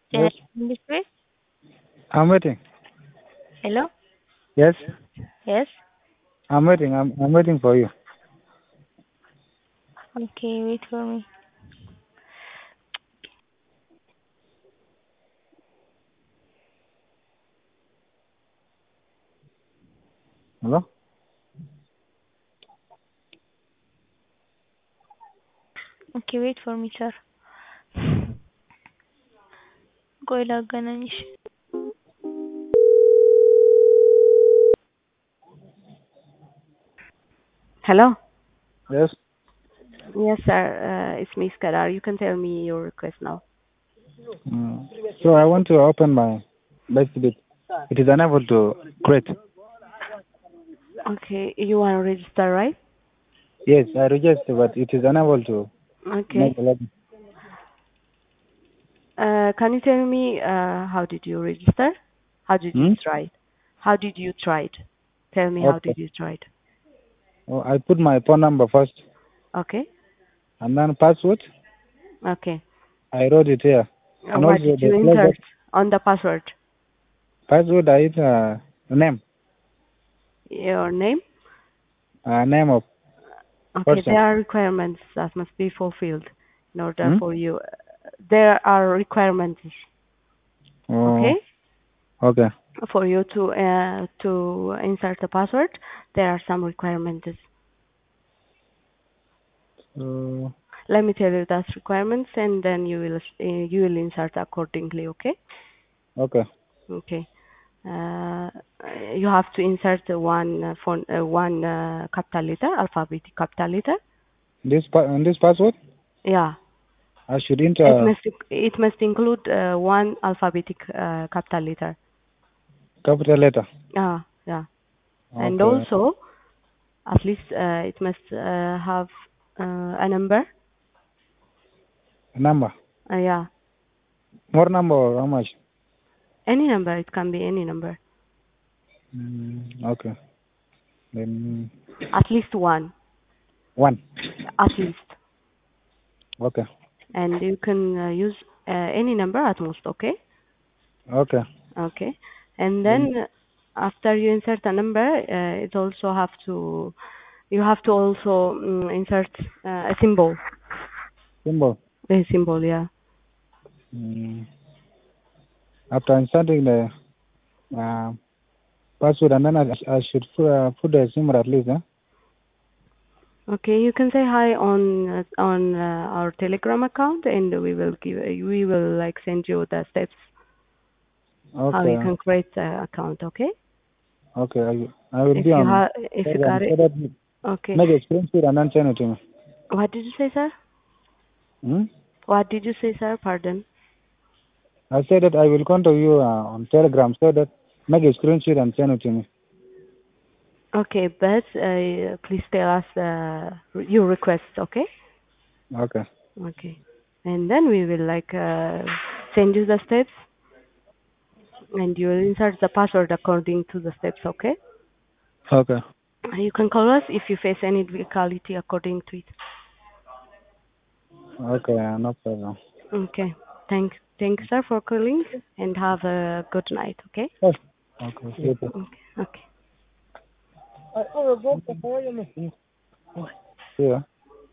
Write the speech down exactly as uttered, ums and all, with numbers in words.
Can I Yes, in this way? I'm waiting. Hello? Yes, Yes? I'm waiting. I'm I'm waiting for you. Okay, wait for me. Hello? Okay, wait for me, sir. ቆይ ላገናኝሽ። Hello? Yes. Yes, sir. Uh, it's me, Skadar. You can tell me your request now. Mm. So I want to open my Bexbit. It is unable to create. Okay, you want to register, right? Yes, I registered, but it is unable to make Okay. a login. Uh, can you tell me uh, how did you register? How did you Hmm? try it? How did you try it? Tell me how Okay. did you try it? Oh, I put my phone number first Okay. and then password. Okay. I wrote it here. Uh, And what also did you the place that insert on the password? password I hit uh, name, Your name? uh, name of Okay, there person. are requirements that must be fulfilled in order Hmm? for you. There are requirements, Oh, okay, okay. for you to uh, to insert a password. There are some requirements. So, Let me tell you those requirements, and then you will uh, you will insert accordingly. Okay. okay. Okay. Uh, you have to insert one uh, font, uh, one uh, capital letter, alphabetic capital letter. This pa- and this password Yeah. I should It enter must it must include uh, one alphabetic uh, capital letter. capital letter. Ah, yeah. And Okay. also, at least uh, it must uh, have uh, a number. Number. Uh, yeah, More number or how much? any number. It can be any number. Mm, okay. Then At least one. one. At least. Okay. And you can uh, use uh, any number at most. Okay. Okay. Okay. And Then then uh, after you insert a number, uh, it also have to you have to also um, insert uh, a symbol. symbol. A symbol. Yeah. Mm, after inserting the uh, password and then I, I should put, uh, put the symbol at least, huh? Okay, you can say hi on uh, on uh, our Telegram account, and we will give we will like send you the steps how you Okay. can create the account. Okay, Okay. I, I will if be you on have if you got Telegram so it. that Okay, make a screenshot and then send it to me. what did you say, sir? Hmm? What did you say, sir? Pardon. I said that I will contact you uh, on Telegram so that make a screenshot and send it to me. Okay, but uh, please tell us uh, your request. Okay. Okay. Okay, and then we will like uh, send you the steps, and you will insert the password according to the steps. Okay. Okay. You can call us if you face any difficulty according to it. Okay. No problem. Okay. Thank, thank you, sir, for calling, and have a good night. Okay. Oh, okay. See you. Okay. Okay. See you.